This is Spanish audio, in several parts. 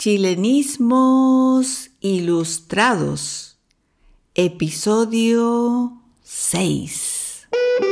Chilenismos Ilustrados, episodio 6.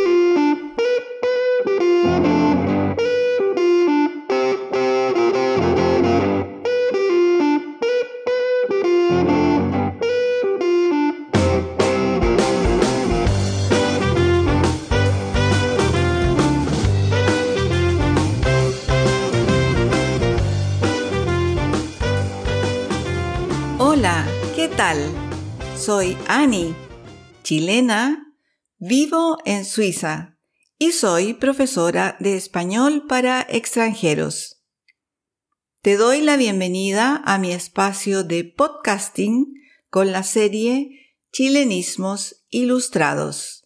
Hola, ¿qué tal? Soy Annie, chilena, vivo en Suiza y soy profesora de español para extranjeros. Te doy la bienvenida a mi espacio de podcasting con la serie Chilenismos Ilustrados.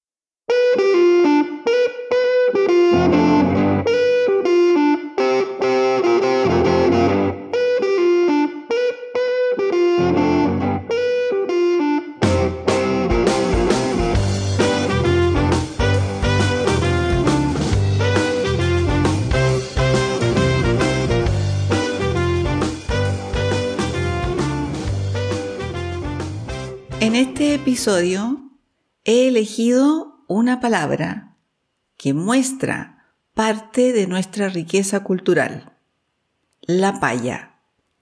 En este episodio he elegido una palabra que muestra parte de nuestra riqueza cultural: la paya.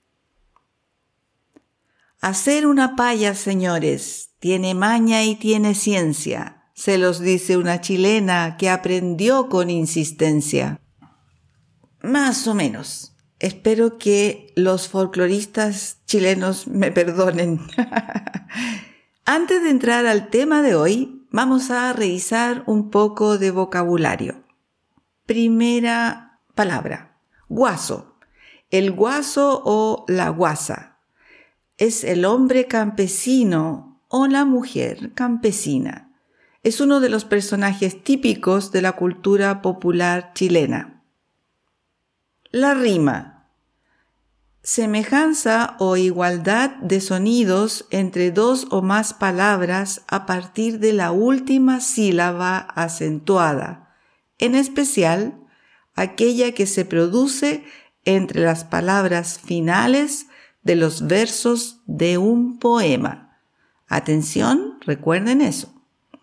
Hacer una paya, señores, tiene maña y tiene ciencia, se los dice una chilena que aprendió con insistencia. Más o menos. Espero que los folcloristas chilenos me perdonen. Antes de entrar al tema de hoy, vamos a revisar un poco de vocabulario. Primera palabra, guaso. El guaso o la guasa es el hombre campesino o la mujer campesina. Es uno de los personajes típicos de la cultura popular chilena. La rima. Semejanza o igualdad de sonidos entre dos o más palabras a partir de la última sílaba acentuada, en especial aquella que se produce entre las palabras finales de los versos de un poema. Atención, recuerden eso.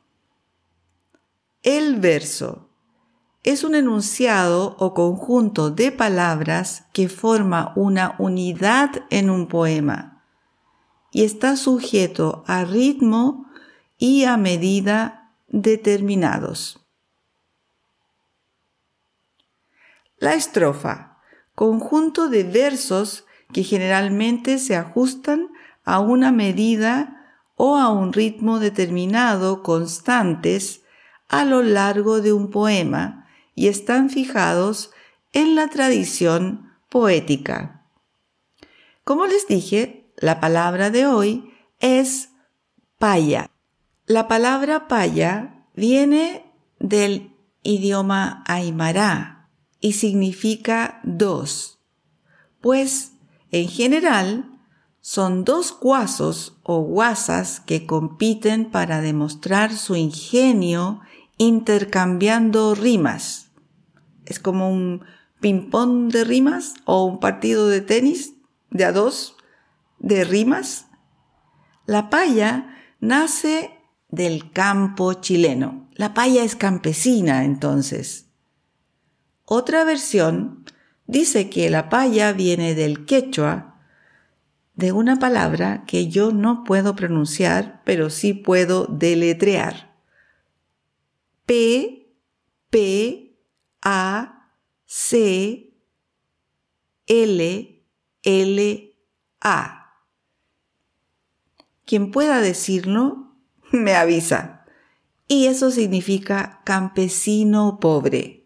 El verso es un enunciado o conjunto de palabras que forma una unidad en un poema y está sujeto a ritmo y a medida determinados. La estrofa, conjunto de versos que generalmente se ajustan a una medida o a un ritmo determinado constantes a lo largo de un poema y están fijados en la tradición poética. Como les dije, la palabra de hoy es paya. La palabra paya viene del idioma aymara y significa dos, pues en general son dos guasos o guasas que compiten para demostrar su ingenio intercambiando rimas. Es como un ping-pong de rimas o un partido de tenis de a dos de rimas. La paya nace del campo chileno. La paya es campesina, entonces. Otra versión dice que la paya viene del quechua, de una palabra que yo no puedo pronunciar, pero sí puedo deletrear. P-A-C-L-L-A. Quien pueda decirlo, me avisa. Y eso significa campesino pobre.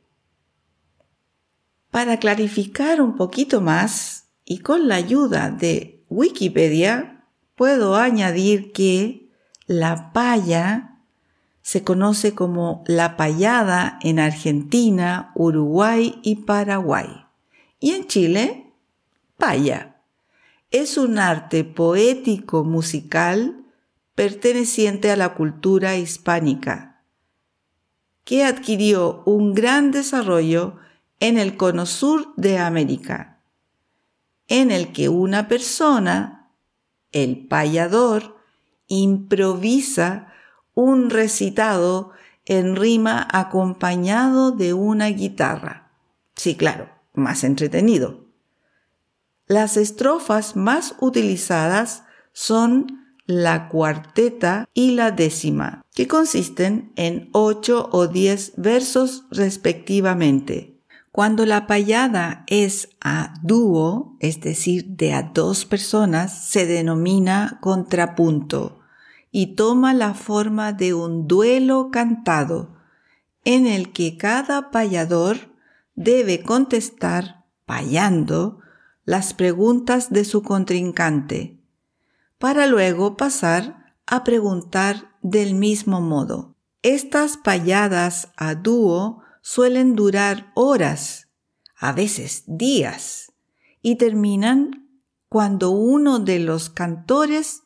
Para clarificar un poquito más, y con la ayuda de Wikipedia, puedo añadir que la paya se conoce como la payada en Argentina, Uruguay y Paraguay. Y en Chile, paya. Es un arte poético musical perteneciente a la cultura hispánica, que adquirió un gran desarrollo en el cono sur de América. en el que una persona, el payador, improvisa un recitado en rima acompañado de una guitarra. Sí, claro, más entretenido. Las estrofas más utilizadas son la cuarteta y la décima, que consisten en 8 o 10 versos respectivamente. Cuando la payada es a dúo, es decir, de a 2 personas, se denomina contrapunto y toma la forma de un duelo cantado, en el que cada payador debe contestar, payando, las preguntas de su contrincante, para luego pasar a preguntar del mismo modo. Estas payadas a dúo suelen durar horas, a veces días, y terminan cuando uno de los cantores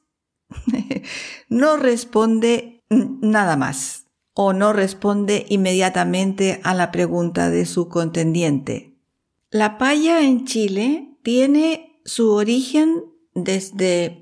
no responde nada más o no responde inmediatamente a la pregunta de su contendiente. La paya en Chile tiene su origen desde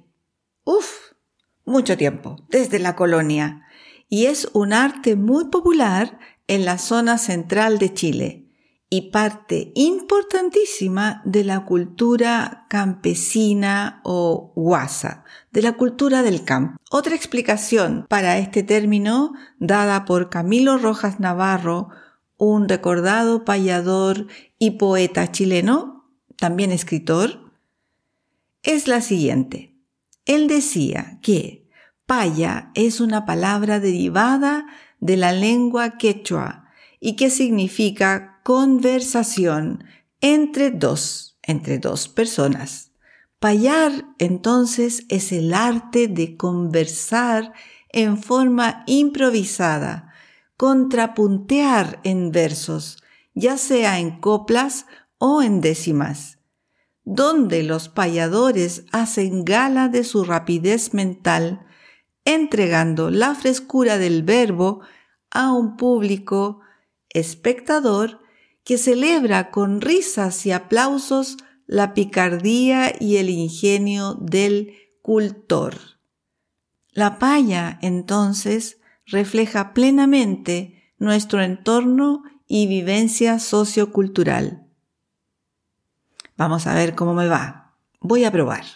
mucho tiempo, desde la colonia, y es un arte muy popular en la zona central de Chile y parte importantísima de la cultura campesina o guasa, de la cultura del campo. Otra explicación para este término, dada por Camilo Rojas Navarro, un recordado payador y poeta chileno, también escritor, es la siguiente. Él decía que paya es una palabra derivada de la lengua quechua y que significa conversación entre dos personas. Payar, entonces, es el arte de conversar en forma improvisada, contrapuntear en versos, ya sea en coplas o en décimas, donde los payadores hacen gala de su rapidez mental, entregando la frescura del verbo a un público espectador que celebra con risas y aplausos la picardía y el ingenio del cultor. La paya, entonces, refleja plenamente nuestro entorno y vivencia sociocultural. Vamos a ver cómo me va. Voy a probar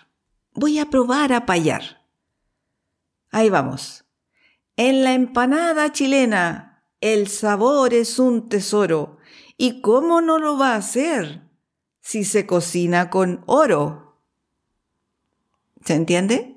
a payar. Ahí vamos. En la empanada chilena, el sabor es un tesoro. ¿Y cómo no lo va a hacer si se cocina con oro? ¿Se entiende?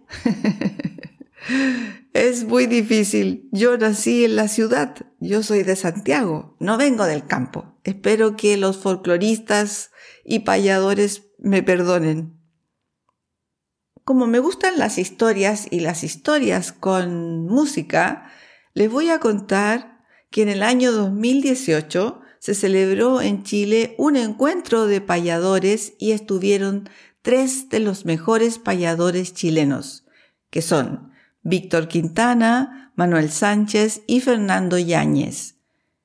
Es muy difícil. Yo nací en la ciudad. Yo soy de Santiago. No vengo del campo. Espero que los folcloristas y payadores me perdonen. Como me gustan las historias y las historias con música, les voy a contar que en el año 2018 se celebró en Chile un encuentro de payadores y estuvieron 3 de los mejores payadores chilenos, que son Víctor Quintana, Manuel Sánchez y Fernando Yáñez.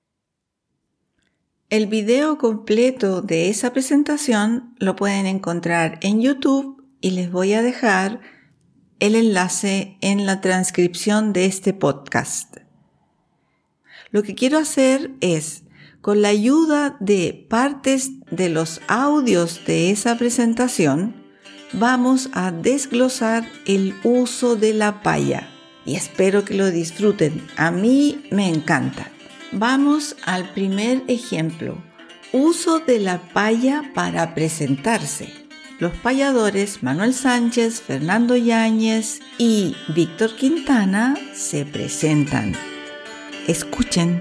El video completo de esa presentación lo pueden encontrar en YouTube y les voy a dejar el enlace en la transcripción de este podcast. Lo que quiero hacer es, con la ayuda de partes de los audios de esa presentación, vamos a desglosar el uso de la paya y espero que lo disfruten. A mí me encanta. Vamos al primer ejemplo. Uso de la paya para presentarse. Los payadores Manuel Sánchez, Fernando Yáñez y Víctor Quintana se presentan. Escuchen.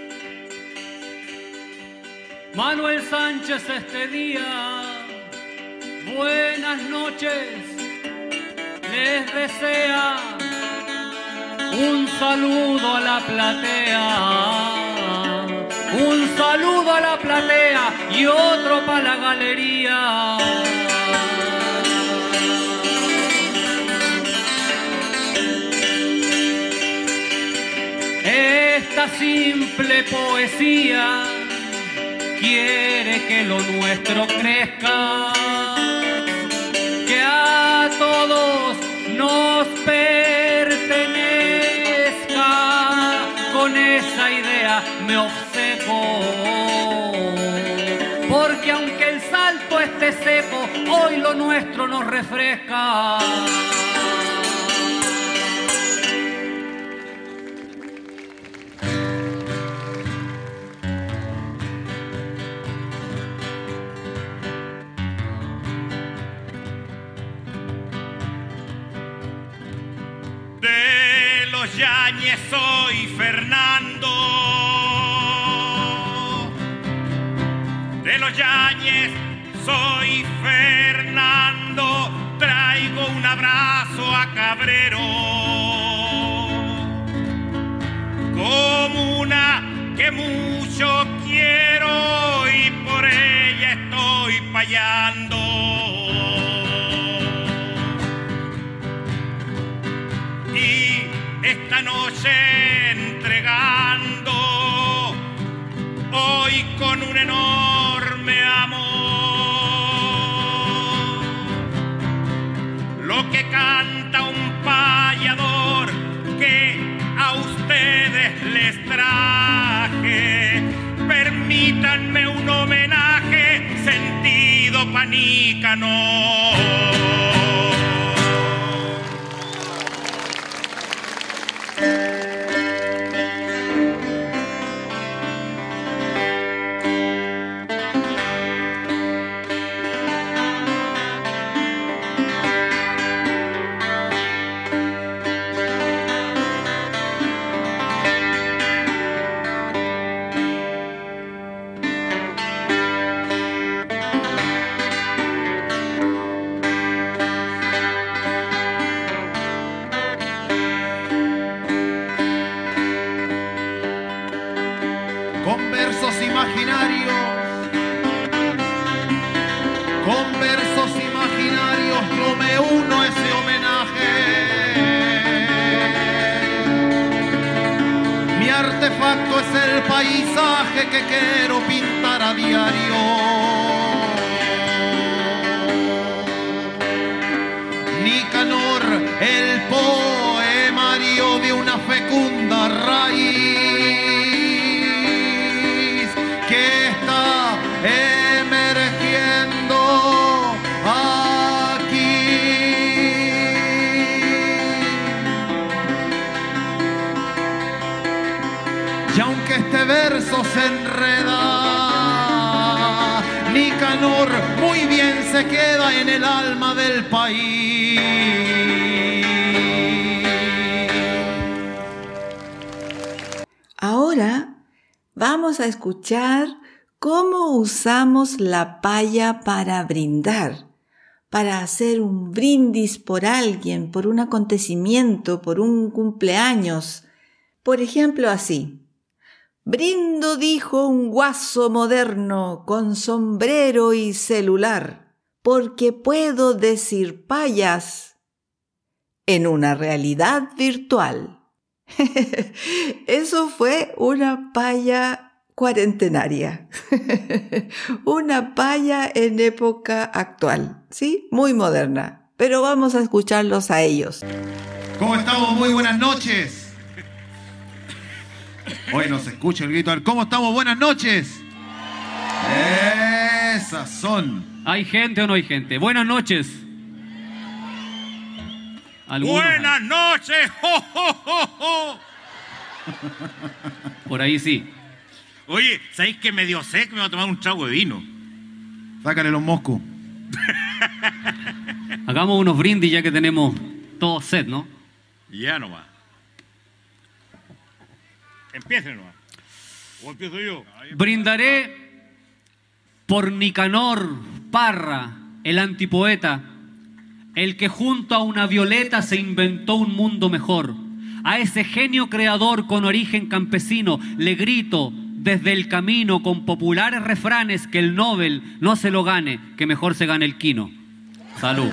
Manuel Sánchez este día, buenas noches, les desea un saludo a la platea, un saludo a la platea y otro para la galería. Esta simple poesía quiere que lo nuestro crezca mate seco, hoy lo nuestro nos refresca. De los Yáñez soy Fernando, de los Yáñez soy Fernando, traigo un abrazo a Cabrero, comuna que mucho quiero y por ella estoy payando. Y esta noche entregando, hoy con un enorme amor, lo que canta un payador que a ustedes les traje. Permítanme un homenaje sentido pa' Nicanor. Con versos imaginarios, yo me uno a ese homenaje. Mi artefacto es el paisaje que quiero pintar a diario. Nicanor, el poemario de una fecunda raíz que está emergiendo aquí. Y aunque este verso se enreda, Nicanor muy bien se queda en el alma del país. Ahora vamos a escuchar cómo usamos la paya para brindar, para hacer un brindis por alguien, por un acontecimiento, por un cumpleaños. Por ejemplo, así. Brindo, dijo un guaso moderno con sombrero y celular, porque puedo decir payas en una realidad virtual. Eso fue una paya cuarentenaria, una paya en época actual, ¿sí? Muy moderna, pero vamos a escucharlos a ellos. ¿Cómo estamos? Muy buenas noches. Hoy no se escucha el grito. ¿Cómo estamos? Buenas noches. Esas son. ¿Hay gente o no hay gente? Buenas noches. Buenas noches. ¡Jo, jo, jo, jo! Por ahí sí. Oye, ¿sabéis que me dio sed? Me voy a tomar un trago de vino. Sácale los moscos. Hagamos unos brindis ya que tenemos todo set, ¿no? Ya nomás. Empiecen nomás. ¿O empiezo yo? Brindaré por Nicanor Parra, el antipoeta, el que junto a una violeta se inventó un mundo mejor. A ese genio creador con origen campesino le grito desde el camino con populares refranes que el Nobel no se lo gane, que mejor se gane el Quino. Salud.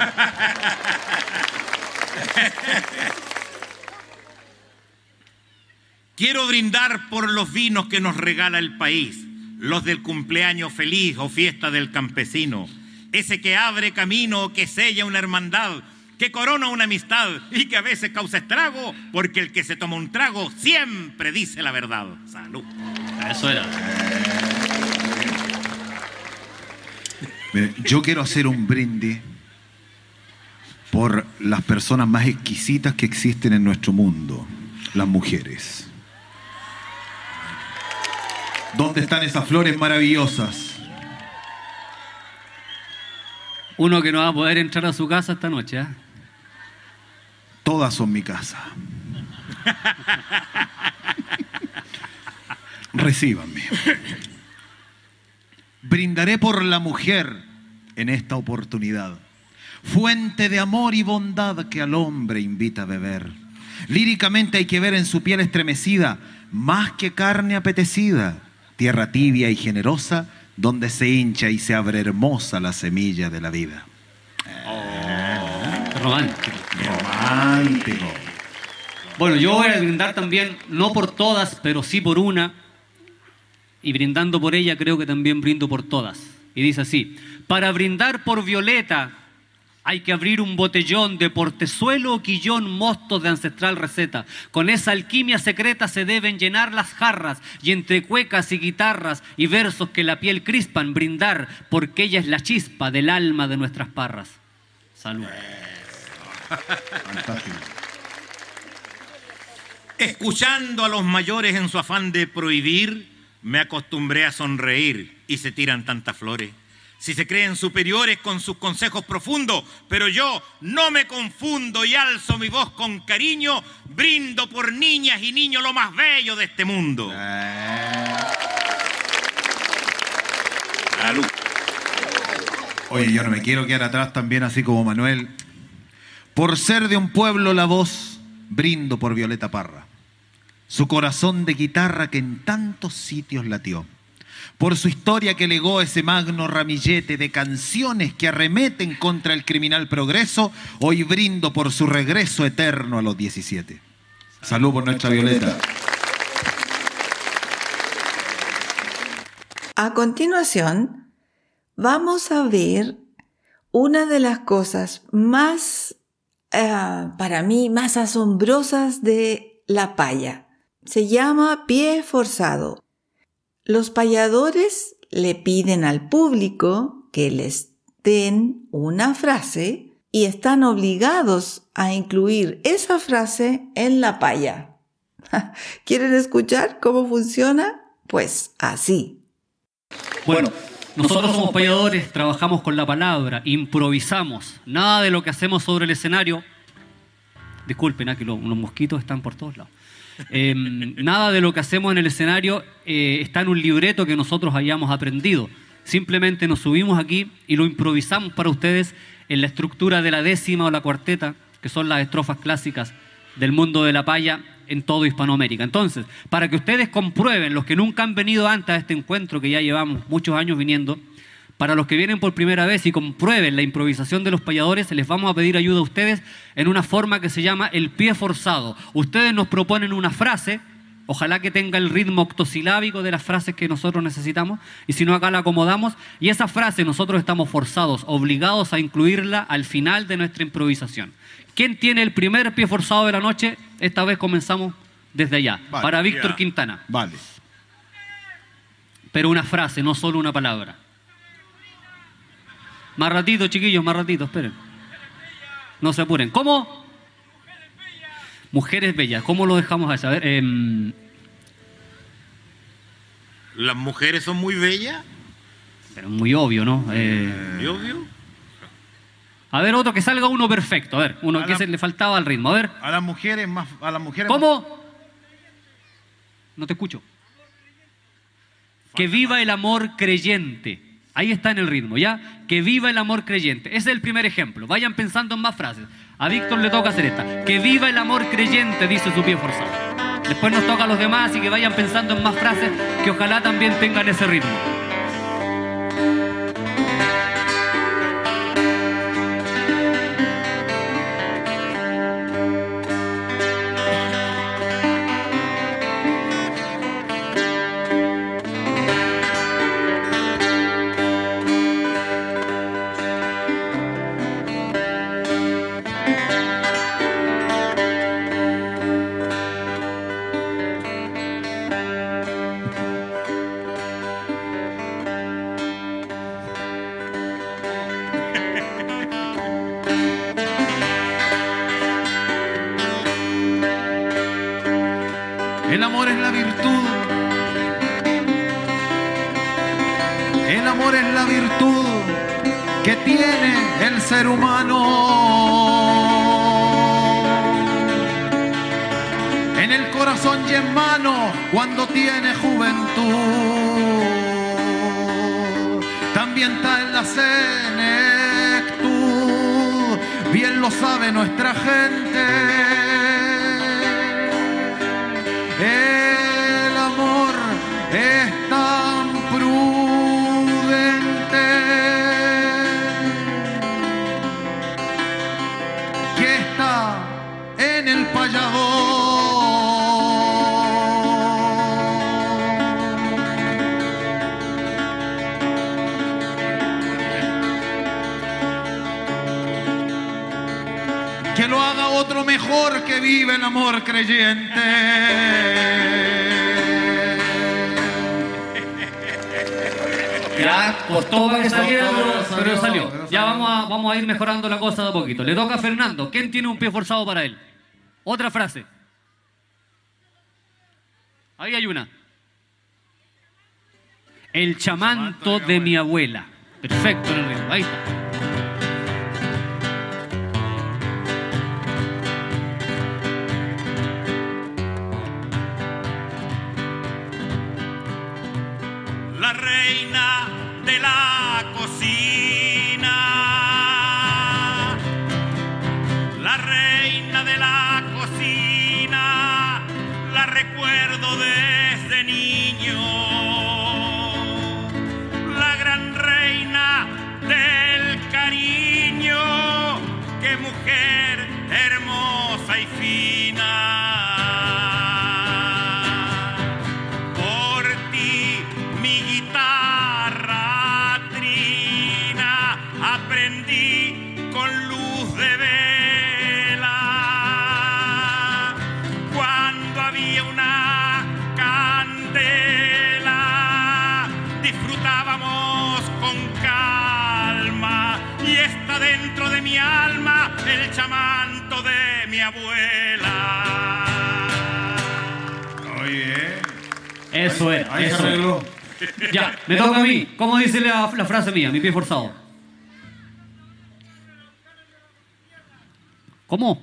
Quiero brindar por los vinos que nos regala el país, los del cumpleaños feliz o fiesta del campesino, ese que abre camino, que sella una hermandad, que corona una amistad y que a veces causa estrago, porque el que se toma un trago siempre dice la verdad. Salud. Eso era. Mire, yo quiero hacer un brindis por las personas más exquisitas que existen en nuestro mundo, las mujeres. ¿Dónde están esas flores maravillosas? Uno que no va a poder entrar a su casa esta noche, ¿eh? Todas son mi casa. Recíbanme. Brindaré por la mujer en esta oportunidad, fuente de amor y bondad que al hombre invita a beber. Líricamente hay que ver en su piel estremecida, más que carne apetecida, tierra tibia y generosa, donde se hincha y se abre hermosa la semilla de la vida. Romántico. Romántico. Bueno, yo voy a brindar también, no por todas, pero sí por una. Y brindando por ella, creo que también brindo por todas. Y dice así: para brindar por Violeta hay que abrir un botellón de portezuelo o quillón mostos de ancestral receta. Con esa alquimia secreta se deben llenar las jarras, y entre cuecas y guitarras y versos que la piel crispan, brindar, porque ella es la chispa del alma de nuestras parras. Salud. Fantástico. Escuchando a los mayores en su afán de prohibir, me acostumbré a sonreír y se tiran tantas flores. Si se creen superiores con sus consejos profundos, pero yo no me confundo y alzo mi voz con cariño, brindo por niñas y niños lo más bello de este mundo. Salud. Oye, yo no me quiero quedar atrás también, así como Manuel. Por ser de un pueblo la voz, brindo por Violeta Parra. Su corazón de guitarra que en tantos sitios latió. Por su historia que legó ese magno ramillete de canciones que arremeten contra el criminal progreso, hoy brindo por su regreso eterno a los 17. Salud por nuestra Violeta. A continuación, vamos a ver una de las cosas más, para mí, más asombrosas de la paya. Se llama pie forzado. Los payadores le piden al público que les den una frase y están obligados a incluir esa frase en la paya. ¿Quieren escuchar cómo funciona? Pues así. Bueno, nosotros somos payadores, trabajamos con la palabra, improvisamos. Nada de lo que hacemos sobre el escenario. Disculpen, que los mosquitos están por todos lados. Nada de lo que hacemos en el escenario está en un libreto que nosotros hayamos aprendido. Simplemente nos subimos aquí y lo improvisamos para ustedes en la estructura de la décima o la cuarteta, que son las estrofas clásicas del mundo de la paya en todo Hispanoamérica. Entonces, para que ustedes comprueben, los que nunca han venido antes a este encuentro, que ya llevamos muchos años viniendo, para los que vienen por primera vez y comprueben la improvisación de los payadores, les vamos a pedir ayuda a ustedes en una forma que se llama el pie forzado. Ustedes nos proponen una frase, ojalá que tenga el ritmo octosilábico de las frases que nosotros necesitamos, y si no, acá la acomodamos, y esa frase nosotros estamos forzados, obligados a incluirla al final de nuestra improvisación. ¿Quién tiene el primer pie forzado de la noche? Esta vez comenzamos desde allá, vale, para Víctor Quintana. Vale. Pero una frase, no solo una palabra. Más ratito, chiquillos, más ratito, esperen. No se apuren. ¿Cómo? Mujeres bellas. ¿Cómo lo dejamos allá? A ver, ¿Las mujeres son muy bellas? pero muy obvio, ¿no? ¿Muy obvio? A ver, otro, que salga uno perfecto. A ver, uno que se le faltaba al ritmo. A ver. A las mujeres más... ¿Cómo? No te escucho. Que viva el amor creyente. Ahí está en el ritmo, ¿ya? Que viva el amor creyente. Ese es el primer ejemplo. Vayan pensando en más frases. A Víctor le toca hacer esta. Que viva el amor creyente, dice su pie forzado. Después nos toca a los demás y que vayan pensando en más frases que ojalá también tengan ese ritmo. El amor es la virtud. El amor es la virtud que tiene el ser humano. En el corazón y en mano cuando tiene juventud. También está en la senectud, bien lo sabe nuestra gente. El amor es tan prudente que está en el payador. Que lo haga otro mejor que vive el amor creyente. Ya costó para que saliera, pero salió. Ya vamos a ir mejorando la cosa de a poquito. Le toca a Fernando. ¿Quién tiene un pie forzado para él? Otra frase. Ahí hay una. El chamanto de mi abuela. Perfecto en el ritmo. Ahí está. La reina de la cocina, la reina de la cocina, la recuerdo desde niño, la gran reina del cariño, qué mujer hermosa y fina. Aprendí con luz de vela, cuando había una candela, disfrutábamos con calma, y está dentro de mi alma el chamanto de mi abuela. Oye, Eso es. ahí se Eso es. arregló. Ya, me toca a mí. ¿Cómo dice la frase mía? Mi pie forzado. ¿Cómo?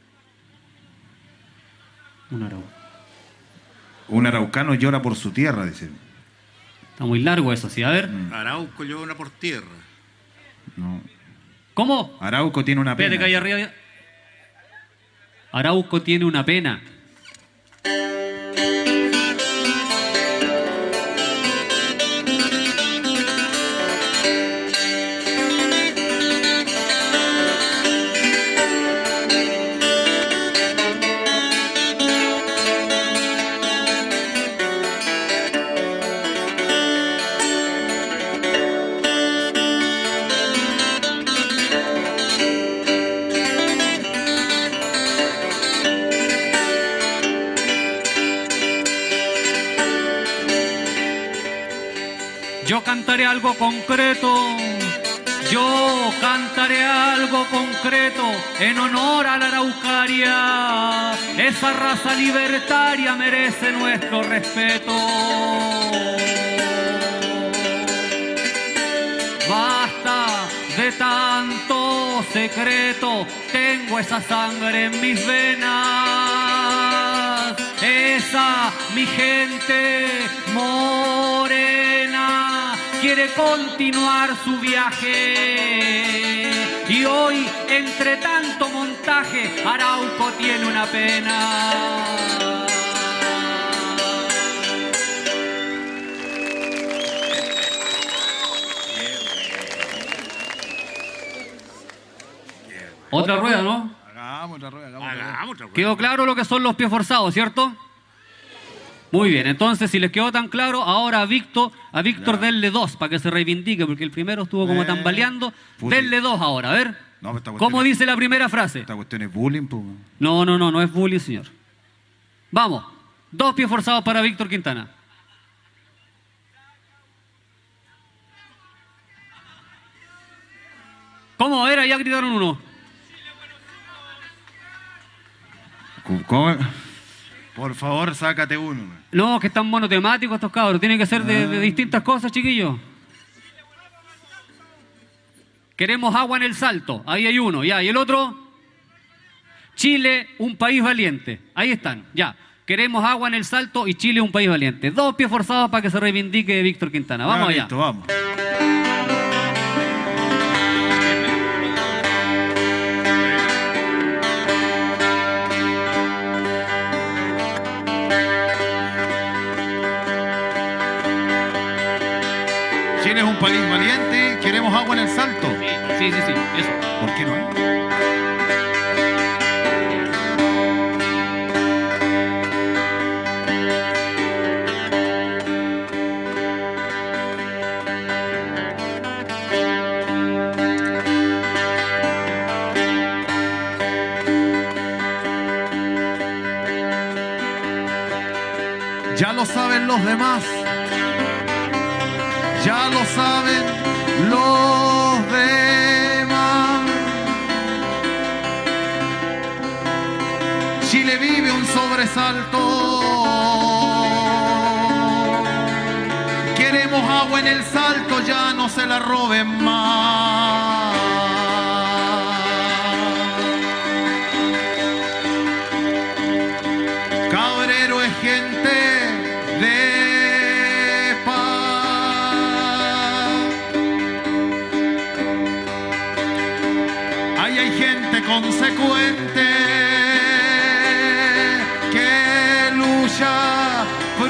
Un araucano llora por su tierra, dice. Está muy largo eso, sí. A ver. Arauco llora por tierra. No. ¿Cómo? Arauco tiene una Espérate pena. que hay arriba. Arauco tiene una pena. Yo cantaré algo concreto, yo cantaré algo concreto en honor a la Araucaria. Esa raza libertaria merece nuestro respeto. Basta de tanto secreto, tengo esa sangre en mis venas. Esa, mi gente morena, quiere continuar su viaje. Y hoy, entre tanto montaje, Arauco tiene una pena. Otra rueda, ¿no? Hagamos la rueda, hagamos la rueda. Hagamos otra Quedó claro lo que son los pies forzados, ¿cierto? Muy bien, entonces si les quedó tan claro, ahora a Víctor denle 2 para que se reivindique, porque el primero estuvo como tambaleando. puti. Denle 2 ahora, a ver. No, pero esta cuestión ¿Cómo es- dice la primera frase? Esta cuestión es bullying, pues. No es bullying, señor. Vamos, 2 pies forzados para Víctor Quintana. ¿Cómo? Era, ya gritaron uno. ¿Cómo? Por favor, sácate uno. No, que están monotemáticos estos cabros. Tienen que ser de distintas cosas, chiquillos. Queremos agua en el Salto. Ahí hay uno, ya. ¿Y el otro? Chile, un país valiente. Ahí están, ya. Queremos agua en el Salto y Chile, un país valiente. 2 pies forzados para que se reivindique Víctor Quintana. Vamos allá. Listo, vamos. Chile es un país valiente. Queremos agua en el Salto. Sí, eso. ¿Por qué no hay? Ya lo saben los demás. Ya lo saben los demás. Chile vive un sobresalto. Queremos agua en el Salto, ya no se la roben más. Cabrero es gente de paz. Ahí hay gente consecuente que lucha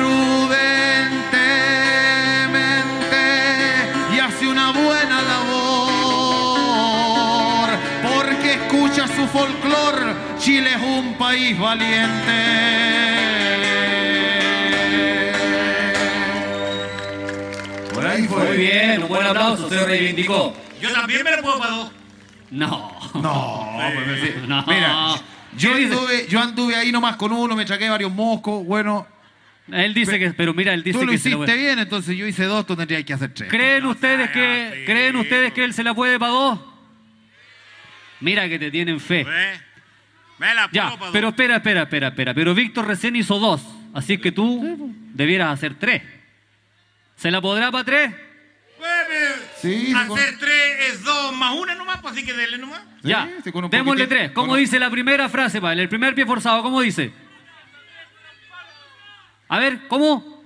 prudentemente y hace una buena labor porque escucha su folclor. Chile es un país valiente. Por ahí fue. Muy bien, un buen aplauso, se reivindicó. Yo también me lo puedo para 2. No. Pues, sí. No. Mira, ¿Qué dice? yo anduve ahí nomás con uno, me chaqué varios moscos, bueno. Él dice que, pero mira, él dice Tú lo que se hiciste bien, entonces yo hice 2, tú tendrías que hacer 3. ¿Creen ustedes que él se la puede para 2? Mira que te tienen fe. Me la puedo Ya, para 2. pero espera. Pero Víctor recién hizo 2, así que tú debieras hacer 3. ¿Se la podrá para 3? Sí, hacer 3 es 2 más 1 nomás, pues así que denle nomás. Sí, Ya, sí, con un démosle poquitín, 3. ¿Cómo con un- dice la primera frase, vale? El primer pie forzado, ¿cómo dice? A ver, ¿cómo?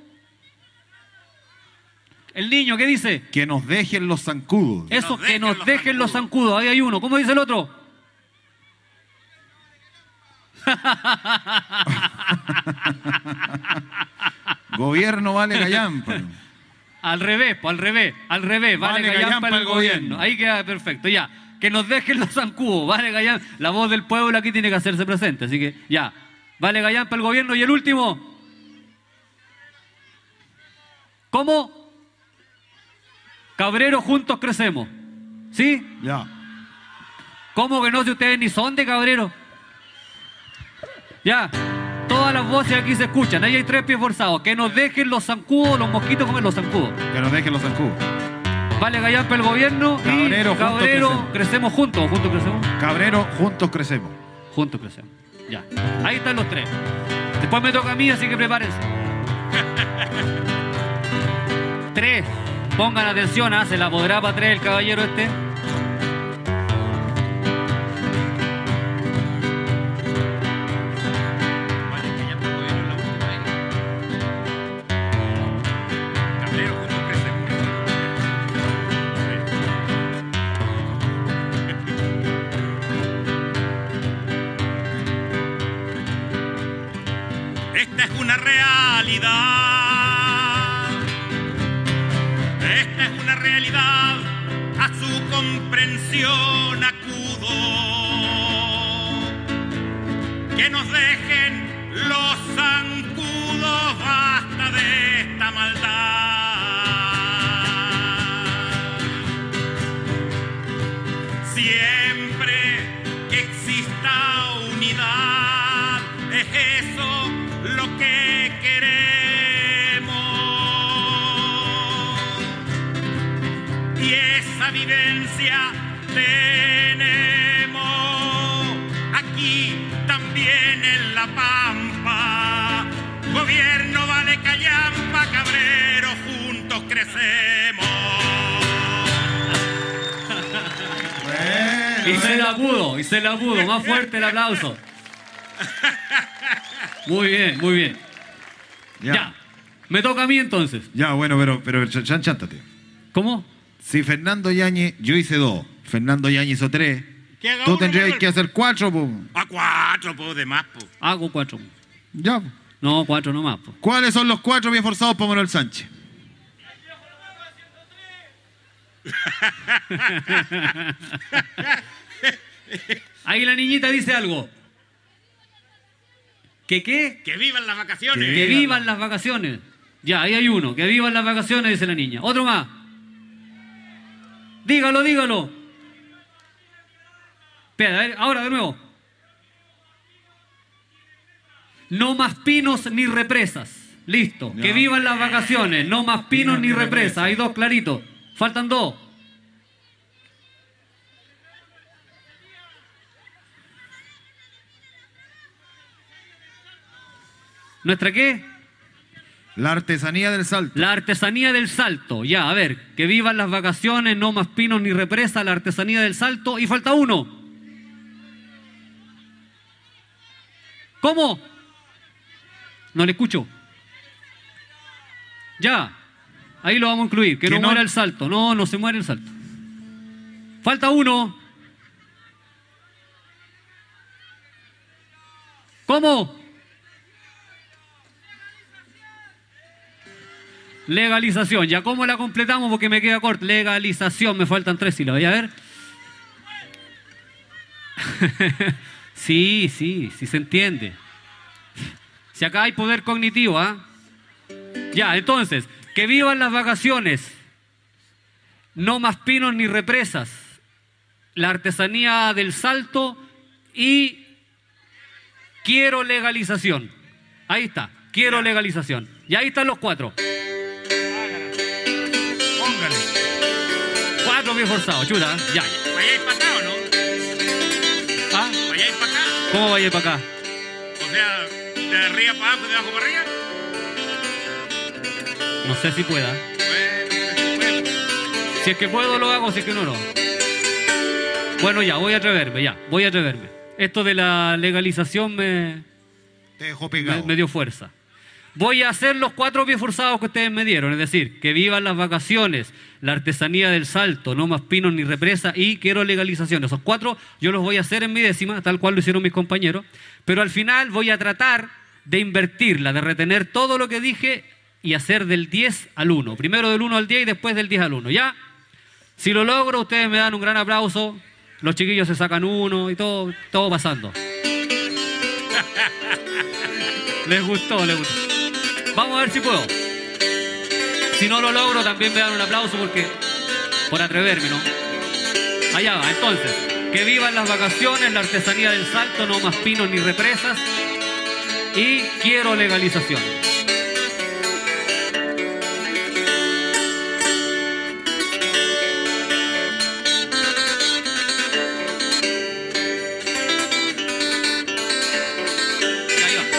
El niño, ¿qué dice? Que nos dejen los zancudos. Eso, que nos dejen los zancudos. Ahí hay uno. ¿Cómo dice el otro? Gobierno vale gallampa. Al revés, vale gallampa el gobierno. Ahí queda perfecto, ya. Que nos dejen los zancudos, vale gallampa. La voz del pueblo aquí tiene que hacerse presente, así que ya. Vale gallampa el gobierno. Y el último. ¿Cómo? Cabrero, juntos crecemos. ¿Sí? Ya. ¿Cómo que no? Si ustedes ni son de Cabrero. Ya. Todas las voces aquí se escuchan. Ahí hay 3 pies forzados. Que nos dejen los zancudos, los mosquitos comen los zancudos. Que nos dejen los zancudos. Vale gallampa el gobierno. Cabrero, y Cabrero, crecemos juntos. ¿Juntos crecemos? Cabrero, juntos crecemos. Juntos crecemos. Ya. Ahí están los 3. Después me toca a mí, así que prepárense. 3. Pongan atención, se la podrá para 3 el caballero este. Cabrero, juntos crecemos. Esta es una realidad. Esta es una realidad. A su comprensión acudo. Que nos dejen los zancudos. Basta de esta maldad. Siempre que exista unidad, es eso lo que queremos. Y esa vivencia tenemos aquí también en la la pampa. Gobierno vale callampa, Cabrero, juntos crecemos. Y se la pudo. Más fuerte el aplauso. Muy bien, muy bien. Ya. Me toca a mí entonces. Ya, bueno, pero chántate. ¿Cómo? Si Fernando Yáñez, yo hice 2, Fernando Yáñez hizo 3, Que haga tú uno, tendrías Manuel. que hacer 4, po. A 4, po, de más, po. Hago 4. Ya. No, 4 nomás, po. ¿Cuáles son los 4 bien forzados para Manuel Sánchez? Ahí la niñita dice algo. ¿Que qué? Que vivan las vacaciones. Que vivan las vacaciones. Ya, ahí hay uno. Que vivan las vacaciones, dice la niña. Otro más. Dígalo. Espera, a ver, ahora de nuevo. No más pinos ni represas. Listo. Ya. Que vivan las vacaciones. No más pinos ni represas. Hay 2 claritos. Faltan 2. ¿Nuestra qué? La artesanía del salto. La artesanía del salto. Ya, a ver. Que vivan las vacaciones, no más pinos ni represas, la artesanía del salto. Y falta 1. ¿Cómo? No le escucho. Ya. Ahí lo vamos a incluir. Que no muera el salto. No se muere el salto. Falta 1. ¿Cómo? Legalización. ¿Ya cómo la completamos? Porque me queda corto. Legalización. Me faltan 3 sílabas. ¿Ya a ver? Sí, se entiende. Si acá hay poder cognitivo, ¿ah? Ya, entonces, que vivan las vacaciones. No más pinos ni represas. La artesanía del salto y quiero legalización. Ahí está, quiero legalización. Y ahí están los 4. Póngale. 4 bien forzados, chuta, ya. ¿Vayáis para acá o no? ¿Ah? ¿Vayáis para acá? ¿Cómo vaya para acá? O sea, de arriba para abajo y de abajo para arriba. No sé si pueda. Bueno. Si es que puedo lo hago, si es que no, no. Bueno, ya, voy a atreverme. Esto de la legalización Te dejó pegado. me dio fuerza. Voy a hacer los 4 bien forzados que ustedes me dieron, es decir, que vivan las vacaciones, la artesanía del salto, no más pinos ni represa y quiero legalización. Esos 4 yo los voy a hacer en mi décima, tal cual lo hicieron mis compañeros, pero al final voy a tratar de invertirla, de retener todo lo que dije y hacer del 10 al 1. Primero del 1 al 10 y después del 10 al 1, ¿ya? Si lo logro, ustedes me dan un gran aplauso, los chiquillos se sacan 1 y todo pasando. Les gustó. Vamos a ver si puedo. Si no lo logro, también me dan un aplauso por atreverme, ¿no? Allá va, entonces. Que vivan las vacaciones, la artesanía del salto, no más pinos ni represas. Y quiero legalización. Ahí va.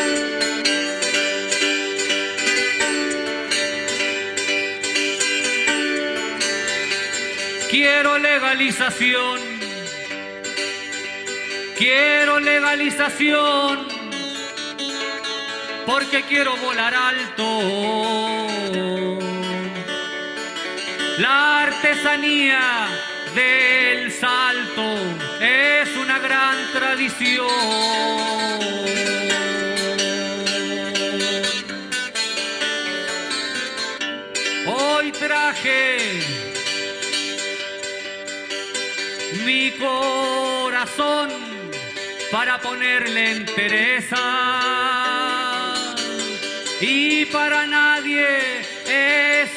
Quiero legalización. Quiero legalización. Porque quiero volar alto. La artesanía del salto es una gran tradición. Hoy traje mi corazón para ponerle entereza y para nadie es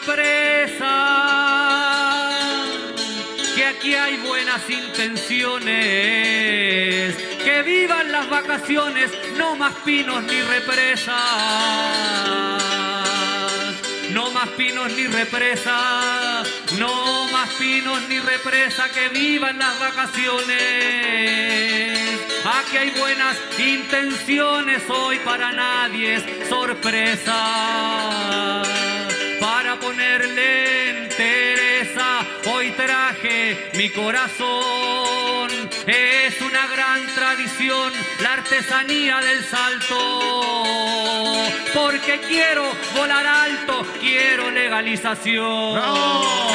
sorpresa que aquí hay buenas intenciones. Que vivan las vacaciones, no más pinos ni represas. No más pinos ni represa, no más pinos ni represa, que vivan las vacaciones. Aquí hay buenas intenciones, hoy para nadie es sorpresa. Para ponerle entereza, hoy traje mi corazón. Es una gran tradición la artesanía del salto. Porque quiero volar alto, quiero legalización. ¡Bravo!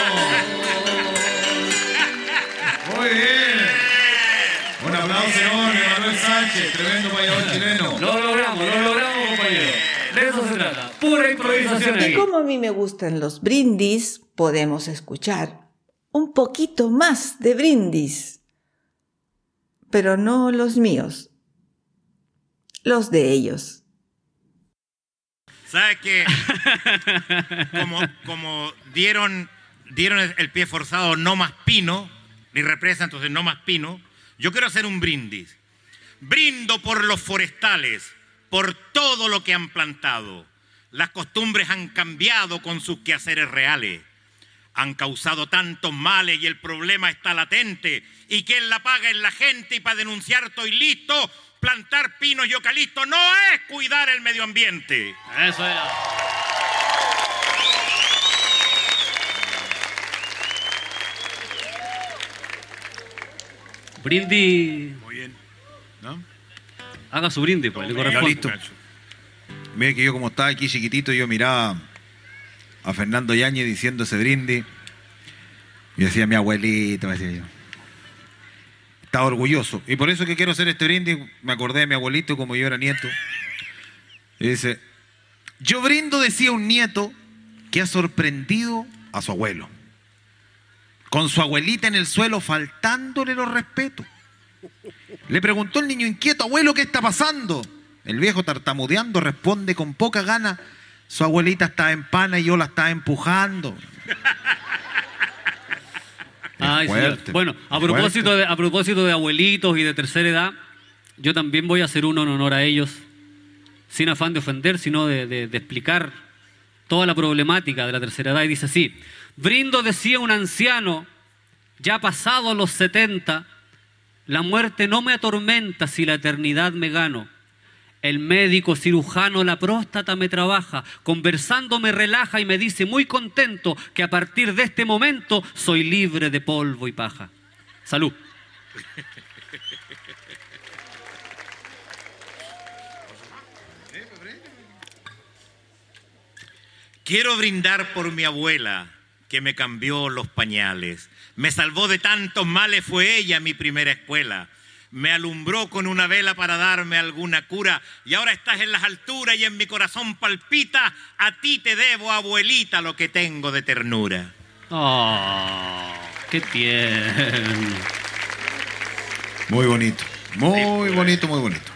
Muy bien. Un aplauso enorme, Manuel Sánchez, tremendo payador chileno. Lo logramos, compañero. De eso se trata, pura improvisación Y aquí. como a mí me gustan los brindis, podemos escuchar un poquito más de brindis. Pero no los míos, los de ellos. ¿Sabes qué? Como dieron el pie forzado no más pino, ni represa, entonces no más pino, yo quiero hacer un brindis. Brindo por los forestales, por todo lo que han plantado. Las costumbres han cambiado con sus quehaceres reales. Han causado tantos males y el problema está latente. Y quien la paga es la gente, y para denunciar estoy listo. Plantar pinos y eucaliptos no es cuidar el medio ambiente. Eso era. Brindis. Muy bien. ¿No? Haga su brindis, pues, le Ya corresponde. listo. Mire que yo como estaba aquí chiquitito, yo miraba a Fernando Yáñez diciendo ese brindis. Y decía, mi abuelito, decía yo. Estaba orgulloso. Y por eso que quiero hacer este brindis, me acordé de mi abuelito como yo era nieto. Y dice, yo brindo, decía un nieto, que ha sorprendido a su abuelo. Con su abuelita en el suelo, faltándole los respetos. Le preguntó el niño inquieto, abuelo, ¿qué está pasando? El viejo tartamudeando responde con poca gana, su abuelita estaba en pana y yo la estaba empujando. Ay, fuerte, señor. Bueno, a fuerte. propósito de abuelitos y de tercera edad, yo también voy a hacer uno en honor a ellos, sin afán de ofender, sino de explicar toda la problemática de la tercera edad. Y dice así: brindo, decía un anciano, ya pasado los 70, la muerte no me atormenta si la eternidad me gano. El médico cirujano la próstata me trabaja, conversando me relaja y me dice muy contento que a partir de este momento soy libre de polvo y paja. Salud. Quiero brindar por mi abuela, que me cambió los pañales. Me salvó de tantos males, fue ella mi primera escuela. Me alumbró con una vela para darme alguna cura. Y ahora estás en las alturas y en mi corazón palpita. A ti te debo, abuelita, lo que tengo de ternura. Oh, qué tierno. Muy bonito, muy bonito, muy bonito.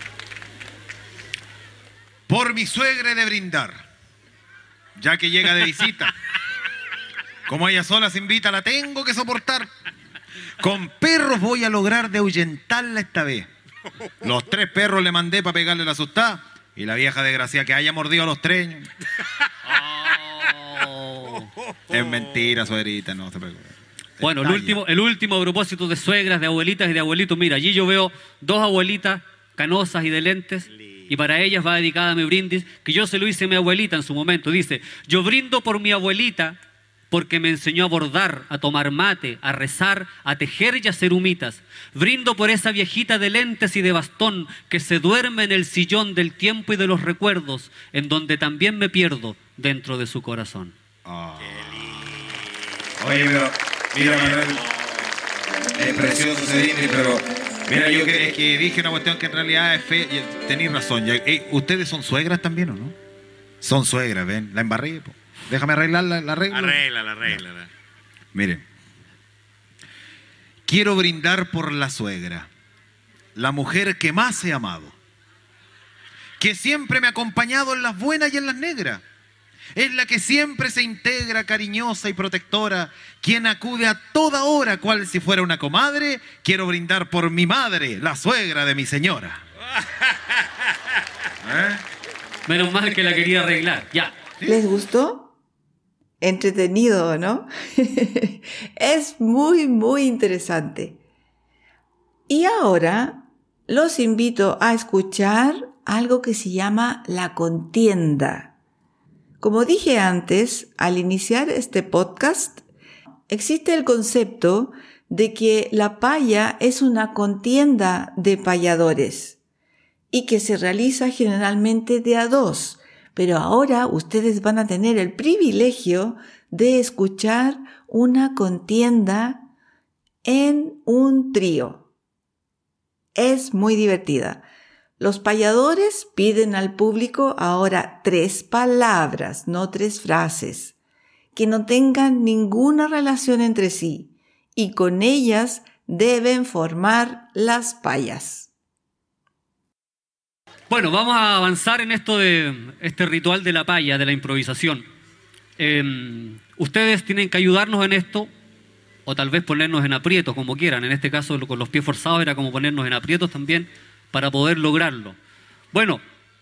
Por mi suegra he de brindar, ya que llega de visita. Como ella sola se invita, la tengo que soportar. Con perros voy a lograr de ahuyentarla esta vez. Los 3 perros le mandé para pegarle la asustada. Y la vieja desgraciada que haya mordido a los 3. Oh. Es mentira, suegrita, no se preocupe. Bueno, Detalle. el último a propósito de suegras, de abuelitas y de abuelitos. Mira, allí yo veo 2 abuelitas canosas y de lentes. Y para ellas va dedicada mi brindis, que yo se lo hice a mi abuelita en su momento. Dice, yo brindo por mi abuelita, porque me enseñó a bordar, a tomar mate, a rezar, a tejer y a hacer humitas. Brindo por esa viejita de lentes y de bastón que se duerme en el sillón del tiempo y de los recuerdos, en donde también me pierdo dentro de su corazón. Oh. Oye, pero mira, Manuel, es precioso ese brindis, pero mira, yo es que dije una cuestión que en realidad es fe. Tenéis razón. ¿Ustedes son suegras también o no? Son suegras, ven, la embarré, po. Déjame arreglar la regla. Arréglala. Mire, quiero brindar por la suegra, la mujer que más he amado, que siempre me ha acompañado en las buenas y en las negras. Es la que siempre se integra, cariñosa y protectora, quien acude a toda hora, cual si fuera una comadre. Quiero brindar por mi madre, la suegra de mi señora. Menos mal que la quería arreglar. Ya. ¿Les gustó? Entretenido, ¿no? Es muy, muy interesante. Y ahora los invito a escuchar algo que se llama la contienda. Como dije antes, al iniciar este podcast, existe el concepto de que la paya es una contienda de payadores y que se realiza generalmente de a dos, pero ahora ustedes van a tener el privilegio de escuchar una contienda en un trío. Es muy divertida. Los payadores piden al público ahora 3 palabras, no 3 frases, que no tengan ninguna relación entre sí, y con ellas deben formar las payas. Bueno, vamos a avanzar en esto de este ritual de la paya, de la improvisación. Ustedes tienen que ayudarnos en esto, o tal vez ponernos en aprietos, como quieran. En este caso, con los pies forzados era como ponernos en aprietos también para poder lograrlo. Bueno,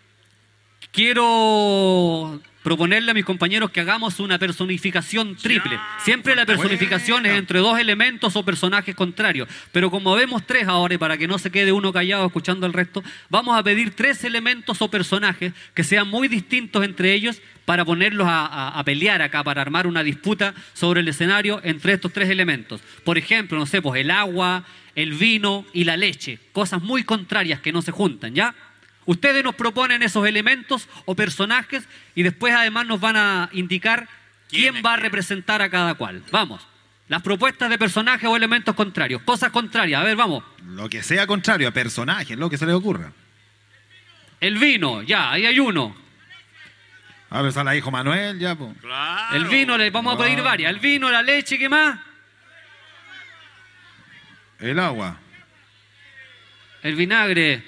quiero proponerle a mis compañeros que hagamos una personificación triple. Siempre la personificación es entre 2 elementos o personajes contrarios. Pero como vemos 3 ahora, y para que no se quede uno callado escuchando el resto, vamos a pedir 3 elementos o personajes que sean muy distintos entre ellos para ponerlos a pelear acá, para armar una disputa sobre el escenario entre estos 3 elementos. Por ejemplo, no sé, pues el agua, el vino y la leche. Cosas muy contrarias que no se juntan, ¿ya? Ustedes nos proponen esos elementos o personajes y después además nos van a indicar quién va a representar a cada cual. Vamos, las propuestas de personajes o elementos contrarios, cosas contrarias, a ver, vamos. Lo que sea contrario a personajes, lo que se les ocurra. El vino, ya, ahí hay uno. A ver, sale la hijo Manuel, ya, pues. Claro. El vino, le vamos a pedir varias. El vino, la leche, ¿qué más? El agua. El vinagre.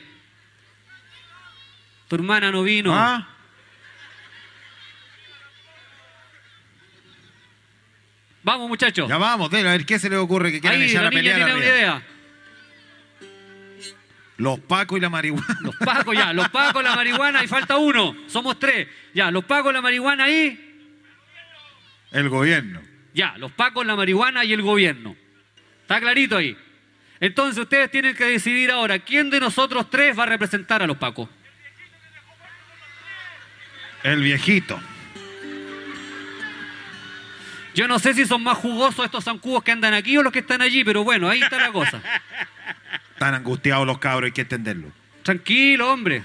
Tu hermana no vino. ¿Ah? Vamos, muchachos. Ya vamos, a ver qué se les ocurre que quieran Ahí, echar la a niña pelear tiene una arriba. idea. Los pacos y la marihuana. Los pacos, ya. Los pacos, la marihuana, y falta uno. Somos 3. Ya, los pacos, la marihuana y... El gobierno. Ya, los pacos, la marihuana y el gobierno. ¿Está clarito ahí? Entonces ustedes tienen que decidir ahora quién de nosotros 3 va a representar a los pacos. El viejito. Yo no sé si son más jugosos estos zancudos que andan aquí o los que están allí, pero bueno, ahí está la cosa. Están angustiados los cabros, hay que entenderlo. Tranquilo, hombre.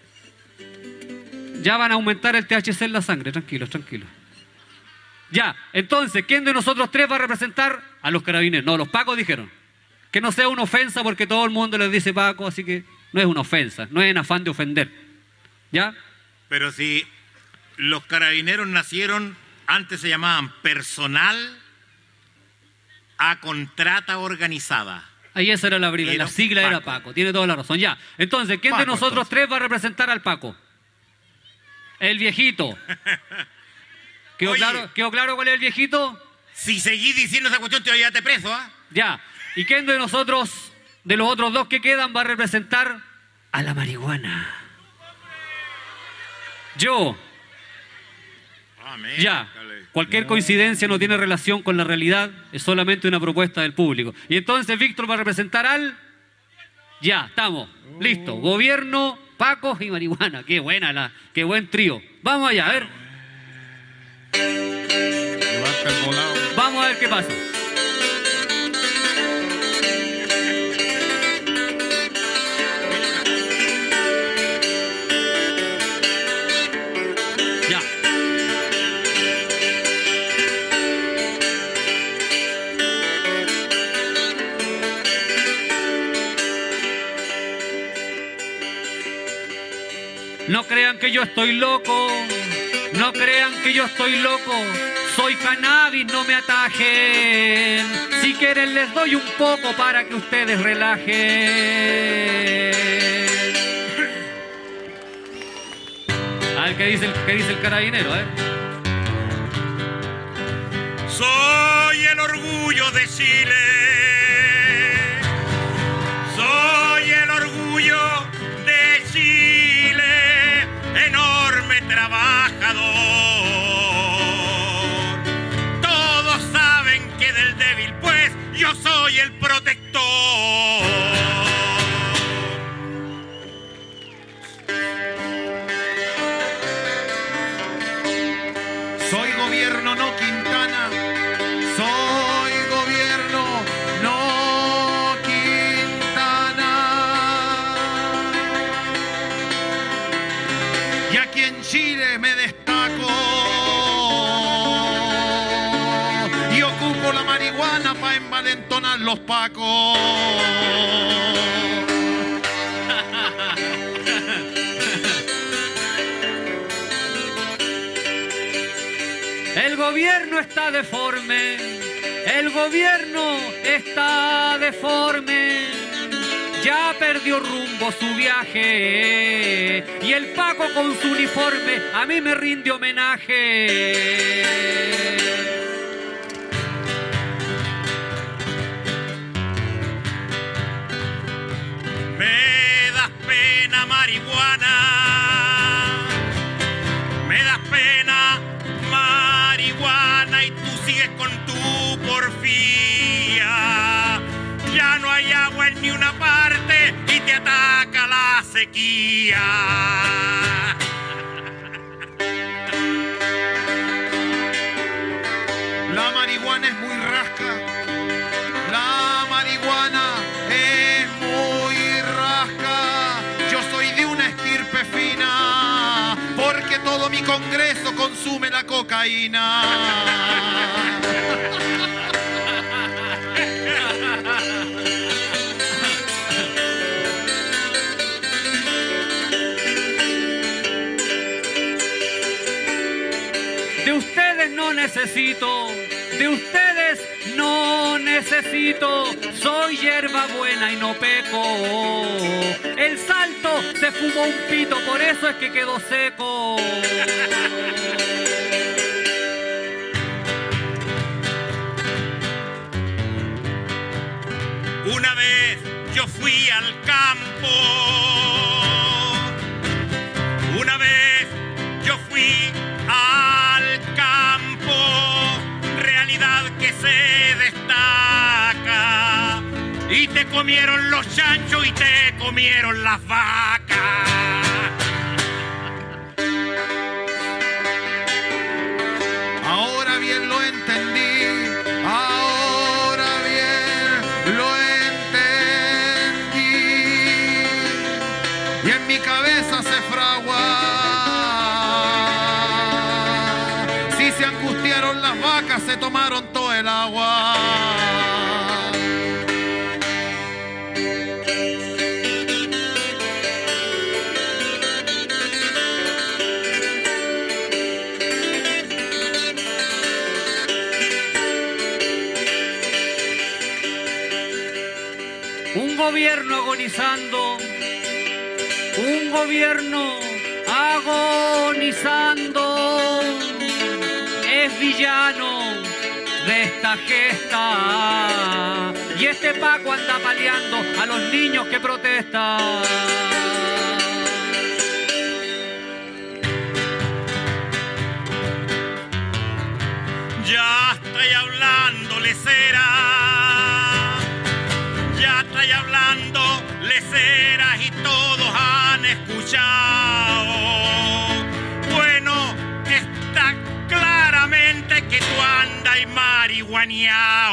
Ya van a aumentar el THC en la sangre, tranquilos, tranquilos. Ya, entonces, ¿quién de nosotros 3 va a representar a los carabineros? No, los pacos dijeron. Que no sea una ofensa porque todo el mundo les dice Paco, así que no es una ofensa, no es en afán de ofender. ¿Ya? Pero si los carabineros nacieron, antes se llamaban personal a contrata organizada. Ahí esa era la sigla, era Paco, tiene toda la razón. Ya, entonces, ¿quién de nosotros 3 va a representar al Paco? El viejito. ¿Quedó claro cuál es el viejito? Si seguís diciendo esa cuestión, te voy a llevarte preso, ¿ah? Ya. ¿Y quién de nosotros, de los otros 2 que quedan, va a representar a la marihuana? Yo. Amén. Ya. Cualquier coincidencia no tiene relación con la realidad, es solamente una propuesta del público. Y entonces Víctor va a representar al... Ya, estamos. Listo. Gobierno, pacos y marihuana. Qué buena qué buen trío. Vamos allá, a ver. Vamos a ver qué pasa. Ya. No crean que yo estoy loco, no crean que yo estoy loco, soy cannabis, no me atajen, si quieren les doy un poco para que ustedes relajen. A ver qué dice el carabinero, Soy el orgullo de Chile. Soy el orgullo de Chile, enorme trabajador. Todos saben que del débil, pues, yo soy el protector. Chile me destaco y ocupo la marihuana para envalentonar los pacos. El gobierno está deforme, el gobierno está deforme, ya perdió rumbo su viaje y el Paco con su uniforme a mí me rinde homenaje. Me das pena, marihuana, me das pena, marihuana, y tú sigues con tu porfía. Ya no hay agua en ni una parte y te ataca la sequía. La marihuana es muy rasca, la marihuana es muy rasca. Yo soy de una estirpe fina, porque todo mi congreso consume la cocaína. De ustedes no necesito, de ustedes no necesito, soy hierba buena y no peco. El Salto se fumó un pito, por eso es que quedó seco. Una vez yo fui al campo, una vez yo fui al campo, realidad que se destaca, y te comieron los chanchos y te comieron las vacas. Ahora bien lo entendí, ahora bien lo entendí, y en mi cabeza se fragua. Si se angustiaron las vacas, se tomaron todo el agua. Un gobierno agonizando, un gobierno agonizando, es villano de esta gesta, y este Paco anda paliando a los niños que protestan. Ya estoy hablando lecera, ya estoy hablando leceras y todos han escuchado. Bueno, está claramente que tú andas y marihuaneao.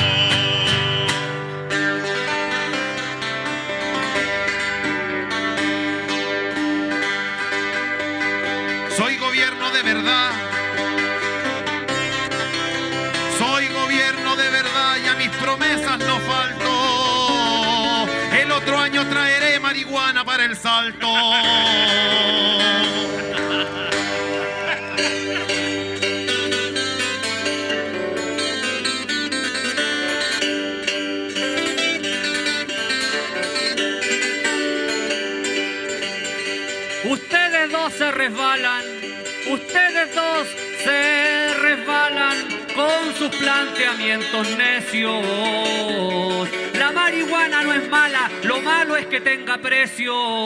Soy gobierno de verdad. Soy gobierno de verdad y a mis promesas no falto. El otro año traeré marihuana para el Salto. Ustedes dos se resbalan, ustedes dos se resbalan con sus planteamientos necios. La marihuana no es mala, lo malo es que tenga precio.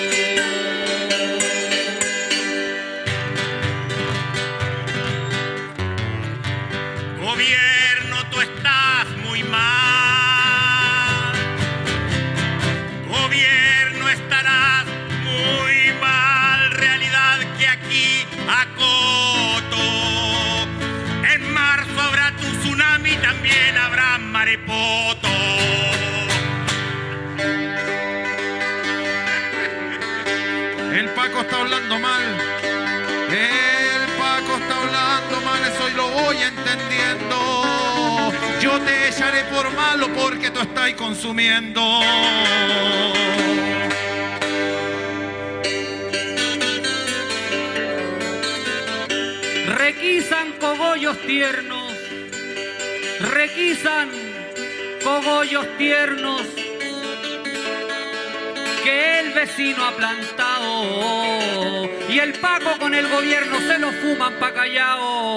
Gobierno, tú estás muy mal. Gobierno, estarás muy mal. Realidad que aquí acoto. En marzo habrá tu tsunami, también habrá marepoto. El Paco está hablando mal. El Paco está hablando mal, eso y lo voy entendiendo. Yo te echaré por malo porque tú estás consumiendo. Requisan cogollos tiernos, requisan cogollos tiernos que el vecino ha plantado y el Paco con el gobierno se lo fuman pa' callao.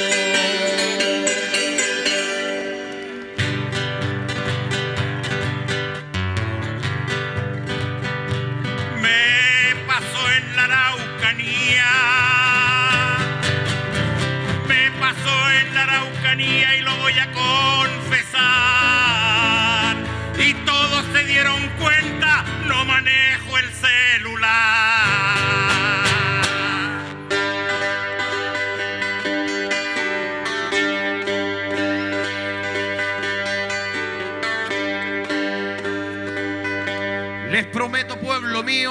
Me pasó en la Araucanía, me pasó en la Araucanía y lo voy a confesar. Y todos se dieron cuenta, no manejo el celular. Les prometo, pueblo mío,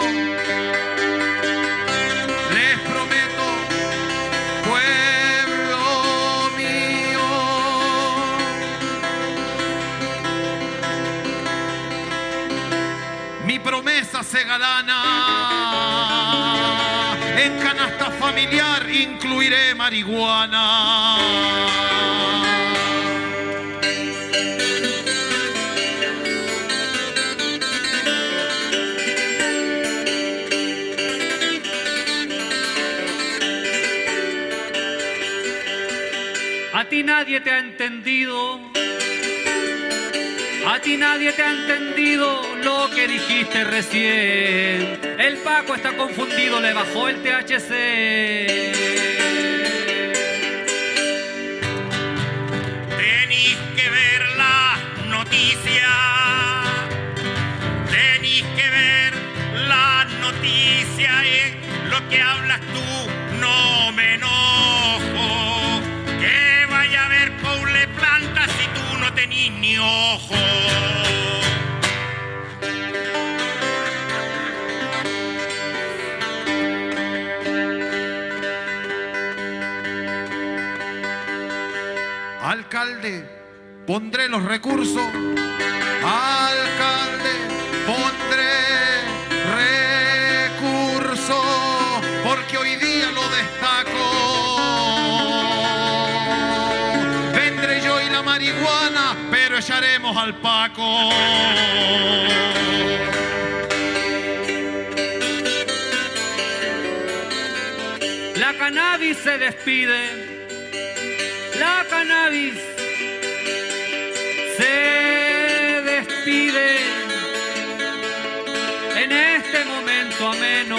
les prometo, pueblo mío, mi promesa se galana, en canasta familiar incluiré marihuana. A ti nadie te ha entendido, a ti nadie te ha entendido lo que dijiste recién. El Paco está confundido, le bajó el THC. Tenéis que ver la noticia, tenéis que ver la noticia, lo que hablas tú no me enojo. Que vaya a ver Paule Planta si tú no tenís ni ojo. Alcalde, pondré los recursos. Alcalde, pondré recursos, porque hoy día lo destaco. Vendré yo y la marihuana, pero echaremos al Paco. La cannabis se despide. La cannabis se despide en este momento ameno.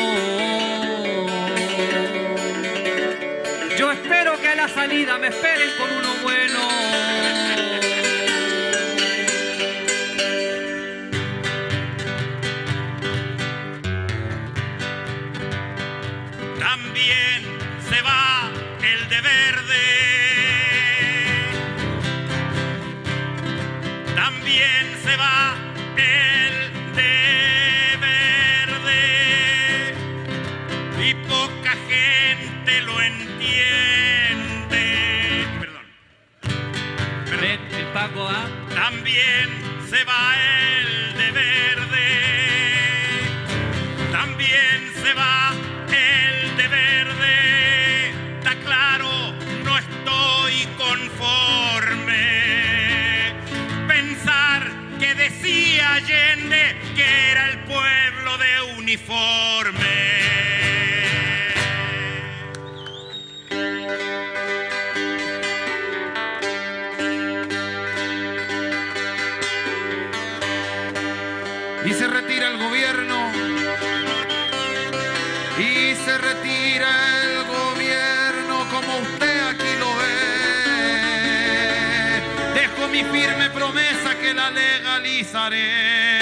Yo espero que a la salida me esperen con uno bueno. También se va el de verde. También se va el de verde y poca gente lo entiende. Perdón. Ven, el Paco, ¿ah? También se va el de verde. También se va el de verde. Está claro, no estoy conforme. Pensar que decía Allende que era el pueblo de uniforme. Y se retira el gobierno. Y se retira el gobierno como usted aquí lo ve. Dejo mi firme promesa que la legalizaré.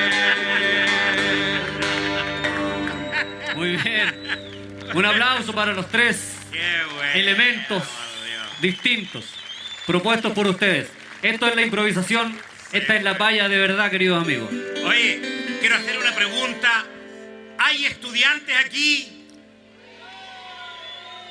Muy bien. Un aplauso para los tres Qué bueno, elementos por Dios. distintos propuestos por ustedes. Esto es la improvisación, esta es la palla de verdad, queridos amigos. Oye, quiero hacer una pregunta. ¿Hay estudiantes aquí?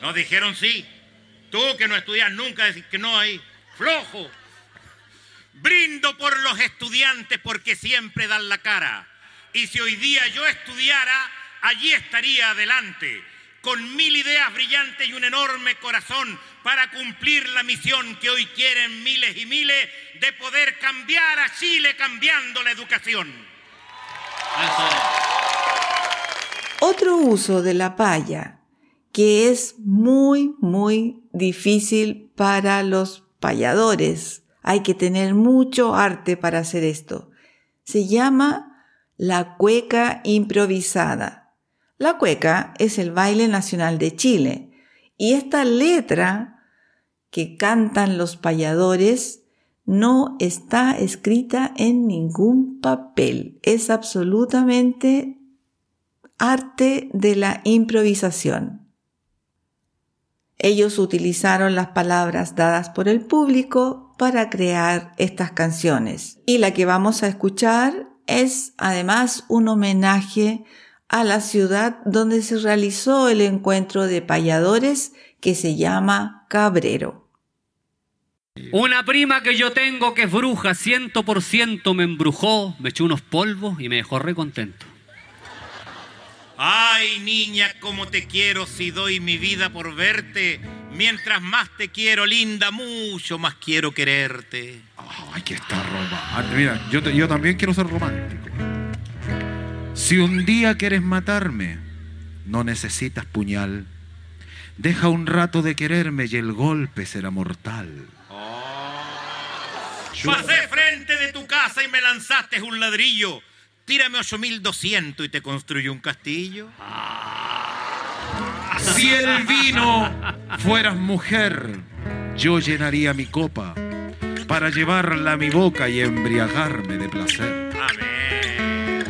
Nos dijeron sí. Tú que no estudias nunca decís que no hay. Flojo. Brindo por los estudiantes porque siempre dan la cara. Y si hoy día yo estudiara, allí estaría adelante, con 1000 ideas brillantes y un enorme corazón para cumplir la misión que hoy quieren miles y miles de poder cambiar a Chile cambiando la educación. Otro uso de la paya que es muy, muy difícil para los payadores. Hay que tener mucho arte para hacer esto. Se llama la cueca improvisada. La cueca es el baile nacional de Chile y esta letra que cantan los payadores no está escrita en ningún papel. Es absolutamente arte de la improvisación. Ellos utilizaron las palabras dadas por el público para crear estas canciones. Y la que vamos a escuchar es además un homenaje a la ciudad donde se realizó el encuentro de payadores que se llama Cabrero. Una prima que yo tengo que es bruja, 100% me embrujó, me echó unos polvos y me dejó re contento. Ay, niña, cómo te quiero si doy mi vida por verte. Mientras más te quiero, linda, mucho más quiero quererte. Ay, que está romántico. Mira, yo también quiero ser romántico. Si un día quieres matarme, no necesitas puñal. Deja un rato de quererme y el golpe será mortal. Pasé frente de tu casa y me lanzaste un ladrillo. Tírame 8.200 y te construyo un castillo. Si el vino fueras mujer, yo llenaría mi copa para llevarla a mi boca y embriagarme de placer. A ver.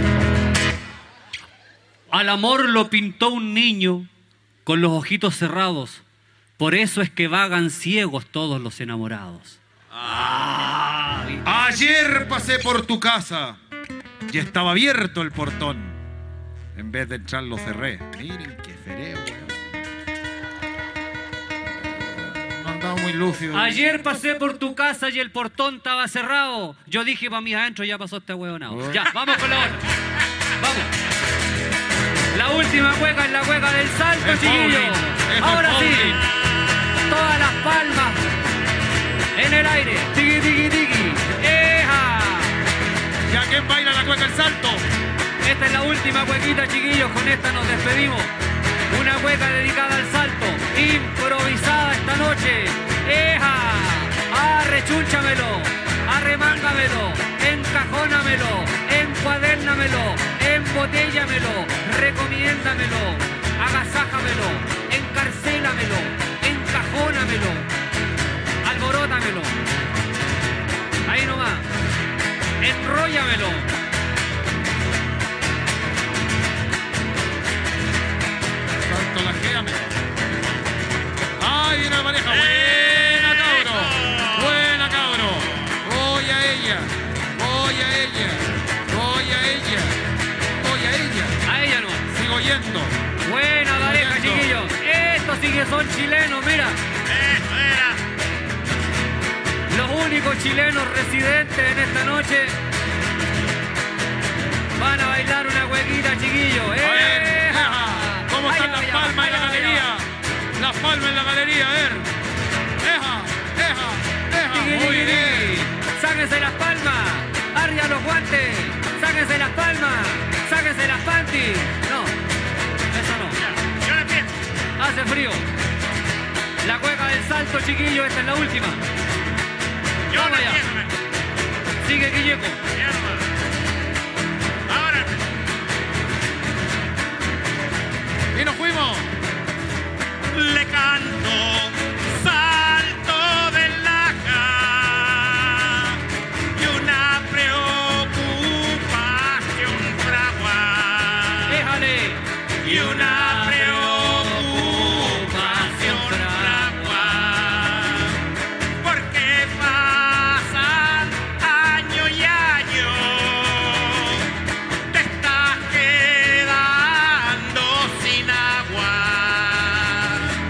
Al amor lo pintó un niño con los ojitos cerrados. Por eso es que vagan ciegos todos los enamorados. Ayer pasé por tu casa y estaba abierto el portón. En vez de entrar lo cerré. Miren qué fereo, weón. No andaba muy lúcido. Ayer pasé por tu casa y el portón estaba cerrado. Yo dije para mí adentro, ya pasó este huevonao. Ya, vamos con la otra. Vamos. La última cueca es la cueca del salto, chiquillos. Ahora sí. Todas las palmas en el aire. Tiki, tiki, tiki. ¡Eja! ¿Y a quién baila la cueca el salto? Esta es la última cuequita, chiquillos. Con esta nos despedimos. Una cueca dedicada al salto. Improvisada esta noche. ¡Eja! Arrechúnchamelo. Arremángamelo. Encajónamelo. Encuadérnamelo. Embotéllamelo. Recomiéndamelo. Agasájamelo. Encarcélamelo. Encajónamelo. Alborótamelo. Ahí nomás. Enróllamelo. Salto la géame. ¡Ay, una pareja! ¡Buena, cabro! ¡Buena, cabro! Voy a ella. Voy a ella. Voy a ella. Voy a ella. A ella no. Sigo yendo. Buena pareja, chiquillos. Estos sí que son chilenos, mira. Eso era. Los únicos chilenos residentes en esta noche van a bailar una huequita, chiquillos. A ver, ¿cómo están las palmas en la galería? Las palmas en la galería, a ver. Muy bien. Sáquense las palmas, arriba los guantes, sáquense las palmas, sáquense las panties. No, eso no. Yo la empiezo. Hace frío. La cueca del salto, chiquillos, esta es la última. Yo Vamos la allá. empiezo. Sigue Guilleco. Ahora. Y nos fuimos. Le canto salto del laja y una preocupación fragua. Déjale. Y una preocupación fragua. Porque pasan año y año, te estás quedando sin agua.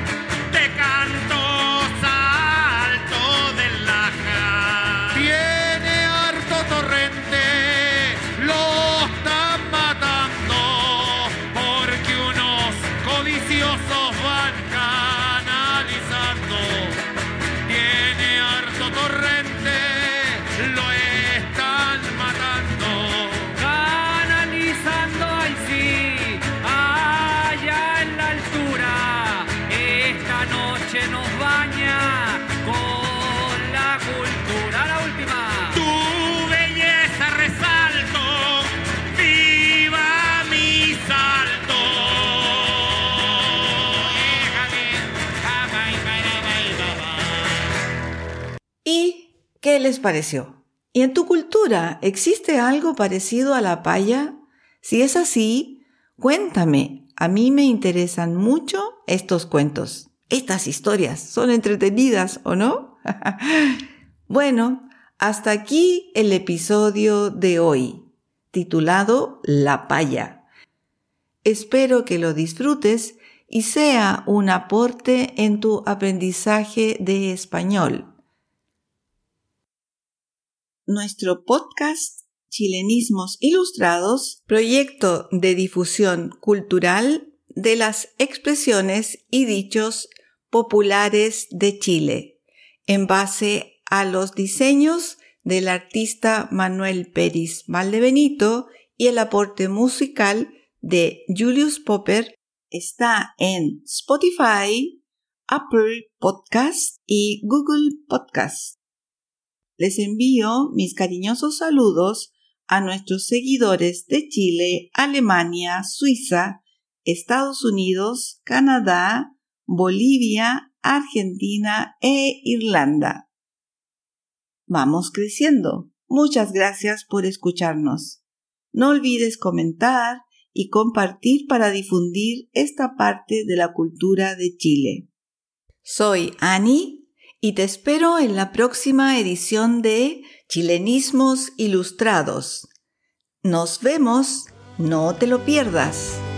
¿Qué les pareció? ¿Y en tu cultura existe algo parecido a la paya? Si es así, cuéntame. A mí me interesan mucho estos cuentos. Estas historias son entretenidas, ¿o no? Bueno, hasta aquí el episodio de hoy, titulado La paya. Espero que lo disfrutes y sea un aporte en tu aprendizaje de español. Nuestro podcast Chilenismos Ilustrados, proyecto de difusión cultural de las expresiones y dichos populares de Chile, en base a los diseños del artista Manuel Peris Valdebenito y el aporte musical de Julius Popper, está en Spotify, Apple Podcast y Google Podcast. Les envío mis cariñosos saludos a nuestros seguidores de Chile, Alemania, Suiza, Estados Unidos, Canadá, Bolivia, Argentina e Irlanda. Vamos creciendo. Muchas gracias por escucharnos. No olvides comentar y compartir para difundir esta parte de la cultura de Chile. Soy Ani y te espero en la próxima edición de Chilenismos Ilustrados. Nos vemos, no te lo pierdas.